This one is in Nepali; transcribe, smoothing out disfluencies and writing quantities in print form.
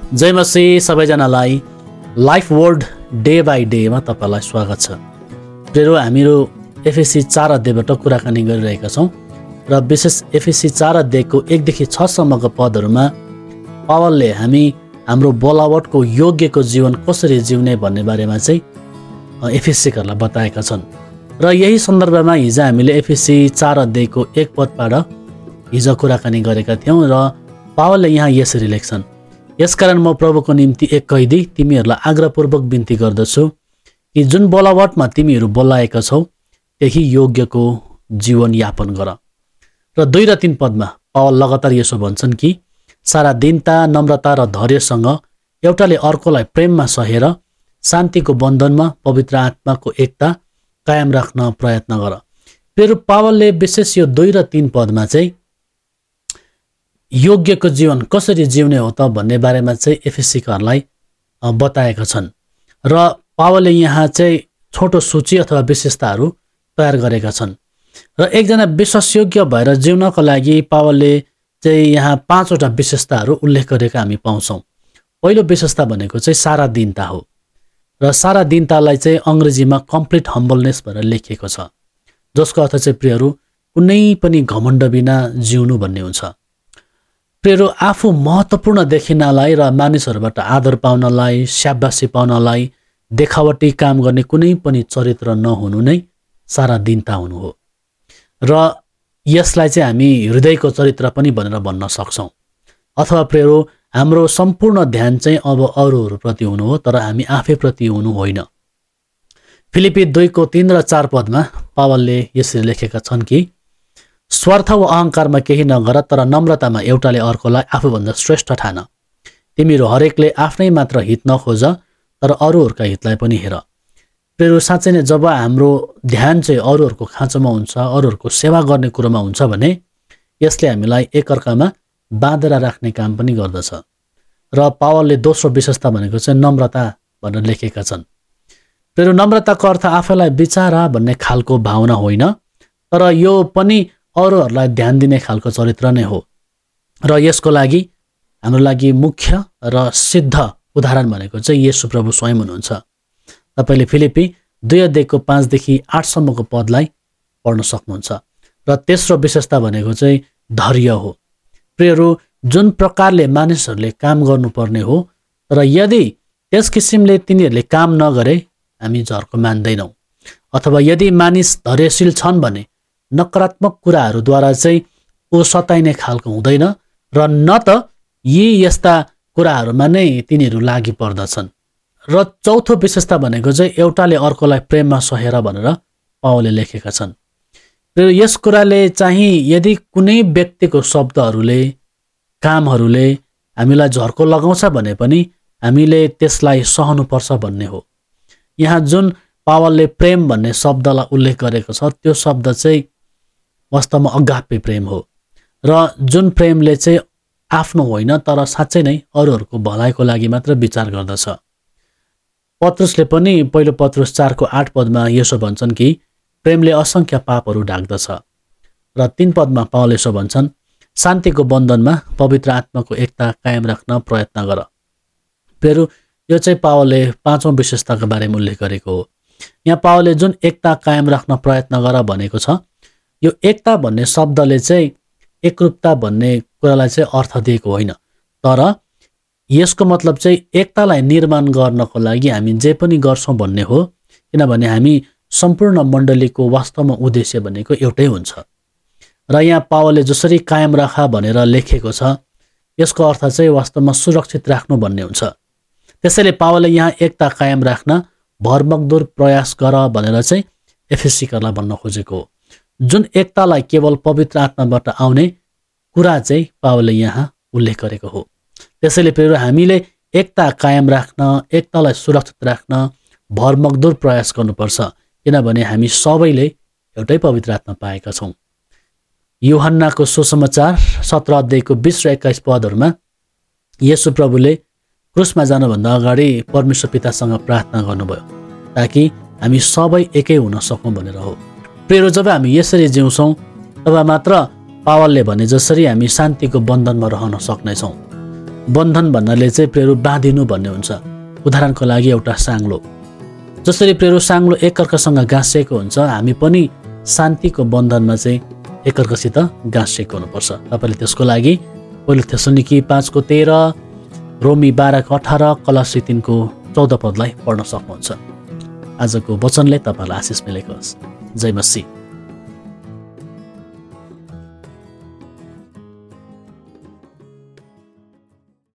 जय मसीह सबैजनालाई लाइफ वर्ड डे बाई डेमा तपाईलाई स्वागत छ। प्रिय हामीहरू एफएससी 4 अध्यायबाट कुराकानी गरिरहेका छौँ र विशेष एफएससी 4 अध्यायको 1 देखि 6 सम्मका पदहरूमा पावलले हाम्रो बोलावटको योग्यको जीवन कसरी जिउने भन्ने बारेमा चाहिँ एफएससीहरूलाई बताएका छन् र यही सन्दर्भमा हिजो हामीले एफएससी 4 अध्यायको 1 पदबाट हिजो कुराकानी गरेका थियौँ र पावलले यहाँ यसरी लेख्छन्, यसकारण म प्रभुको निम्ति एक कैदी तिमीहरूलाई आग्रहपूर्वक बिन्ती गर्दछु कि जुन बोलावटमा तिमीहरू बोलाएका छौ त्यही योग्यको जीवन यापन गर। र 2 र 3 पदमा पावल लगातार यसो भन्छन् कि सारा दीनता, नम्रता र धैर्यसँग एउटाले अर्कोलाई प्रेममा सहेर शान्तिको बन्धनमा पवित्र आत्माको एकता कायम राख्न प्रयत्न गर। फेरि पावलले विशेष यो 2 र 3 पदमा चाहिँ योग्यको जीवन कसरी जिउने हो त भन्ने बारेमा चाहिँ एफएससीकाहरूलाई बताएका छन् र पावलले यहाँ चाहिँ छोटो सूची अथवा विशेषताहरू तयार गरेका छन् र एकजना विश्वासयोग्य भएर जिउनको लागि पावलले चाहिँ यहाँ 5 वटा विशेषताहरू उल्लेख गरेका हामी पाउँछौँ। पहिलो विशेषता भनेको चाहिँ सारा दीनता हो र सारा दीनतालाई चाहिँ अङ्ग्रेजीमा कम्प्लिट हम्बलनेस भनेर लेखिएको छ, जसको अर्थ चाहिँ प्रियहरू कुनै पनि घमण्ड बिना जिउनु भन्ने हुन्छ। प्रियहरू आफू महत्त्वपूर्ण देखिनलाई र मानिसहरूबाट आदर पाउनलाई, स्याबासी पाउनलाई देखावटी काम गर्ने कुनै पनि चरित्र नहुनु नै सारा दीनता हुनु हो र यसलाई चाहिँ हामी हृदयको चरित्र पनि भनेर भन्न सक्छौँ। अथवा प्रियहरू हाम्रो सम्पूर्ण ध्यान चाहिँ अब अरूहरूप्रति हुनु हो तर हामी आफैप्रति हुनु होइन। फिलिपी 2को 3 र 4 पदमा पावलले यसरी लेखेका छन् कि स्वार्थ वा अहङ्कारमा केही नगर तर नम्रतामा एउटाले अर्कोलाई आफूभन्दा श्रेष्ठ ठान। तिमीहरू हरेकले आफ्नै मात्र हित नखोज तर अरूहरूका हितलाई पनि हेर। प्रिय साँच्चै नै जब हाम्रो ध्यान चाहिँ अरूहरूको खाँचोमा हुन्छ, अरूहरूको सेवा गर्ने कुरोमा हुन्छ भने यसले हामीलाई एकअर्कामा बाँधेर राख्ने काम पनि गर्दछ। र पावलले दोस्रो विशेषता भनेको चाहिँ नम्रता भनेर लेखेका छन्। प्रिय नम्रताको अर्थ आफैलाई विचारा भन्ने खालको भावना होइन तर यो पनि अरूहरूलाई ध्यान दिने खालको चरित्र नै हो र यसको लागि हाम्रो लागि मुख्य र सिद्ध उदाहरण भनेको चाहिँ येशू प्रभु स्वयं हुनुहुन्छ। तपाईले फिलिपी 2 अध्यायको 5 देखि 8 सम्मको पदलाई पढ्न सक्नुहुन्छ। र तेस्रो विशेषता भनेको चाहिँ धैर्य हो। प्रियहरू जुन प्रकारले मानिसहरूले काम गर्नुपर्ने हो तर यदि त्यस किसिमले तिनीहरूले काम नगरे हामी झर्को मान्दैनौँ, अथवा यदि मानिस धैर्यशील छन् भने नकारात्मक कुराहरूद्वारा चाहिँ ऊ सताइने खालको हुँदैन र न त यस्ता कुराहरूमा नै तिनीहरू लागि पर्दछन्। र चौथो विशेषता भनेको चाहिँ एउटाले अर्कोलाई प्रेममा सहेर भनेर पावलले लेखेका छन्। र यस कुराले चाहिँ यदि कुनै व्यक्तिको शब्दहरूले, कामहरूले हामीलाई झर्को लगाउँछ भने पनि हामीले त्यसलाई सहनुपर्छ भन्ने हो। यहाँ जुन पावलले प्रेम भन्ने शब्दलाई उल्लेख गरेको छ त्यो शब्द चाहिँ वास्तवमा अगापे प्रेम हो र जुन प्रेमले चाहिँ आफ्नो होइन तर साँच्चै नै अरूहरूको भलाइको लागि मात्र विचार गर्दछ। पत्रुसले पनि पहिलो पत्रुस 4को 8 पदमा यसो भन्छन् कि प्रेमले असंख्य पापहरू ढाक्दछ। र 3 पदमा पावलले यसो भन्छन्, शान्तिको बन्धनमा पवित्र आत्माको एकता कायम राख्न प्रयत्न गर। फेरि यो चाहिँ पावलले 5औं विशेषताको बारेमा उल्लेख गरेको हो। यहाँ पावलले जुन एकता कायम राख्न प्रयत्न गर भनेको छ, यो एकता भन्ने शब्दले चाहिँ एकरूपता भन्ने कुरालाई चाहिँ अर्थ दिएको होइन तर यसको मतलब चाहिँ एकतालाई निर्माण गर्नको लागि हामी जे पनि गर्छौँ भन्ने हो, किनभने हामी सम्पूर्ण मण्डलीको वास्तवमा उद्देश्य भनेको एउटै हुन्छ। र यहाँ पावलले जसरी कायम राख भनेर लेखेको छ यसको अर्थ चाहिँ वास्तवमा सुरक्षित राख्नु भन्ने हुन्छ। त्यसैले पावलले यहाँ एकता कायम राख्न भरमग्दुर प्रयास गर भनेर चाहिँ एफएससीकाहरूलाई भन्न खोजेको हो। जुन एकतालाई केवल पवित्र आत्माबाट आउने कुरा चाहिँ पावलले यहाँ उल्लेख गरेको हो। त्यसैले फेरि हामीले एकता कायम राख्न, एकतालाई सुरक्षित राख्न भरमग्दुर प्रयास गर्नुपर्छ, किनभने हामी सबैले एउटै पवित्र आत्मा पाएका छौँ। यूहन्नाको सुसमाचार 17 अध्यायको 20 र 21 पदहरूमा येशू प्रभुले क्रुसमा जानुभन्दा अगाडि परमेश्वर पितासँग प्रार्थना गर्नुभयो ताकि हामी सबै एकै हुन सकौँ भनेर हो। प्रिय जब हामी यसरी जिउँछौँ तब मात्र पावलले भने जसरी हामी शान्तिको बन्धनमा रहन सक्नेछौँ। बन्धन भन्नाले चाहिँ प्रेरो बाँधिनु भन्ने हुन्छ। उदाहरणको लागि एउटा साङ्लो, जसरी प्रेरो साङ्लो एकअर्कासँग गाँसिएको हुन्छ, हामी पनि शान्तिको बन्धनमा चाहिँ एकअर्कासित गाँसिएको हुनुपर्छ। तपाईँले त्यसको लागि पहिलो थेसलोनिकी 5:13, रोमी 12:18, कलसी 3:14 पदलाई पढ्न सक्नुहुन्छ। आजको वचनले तपाईँलाई आशिष मिलेको होस्। जय मसीह।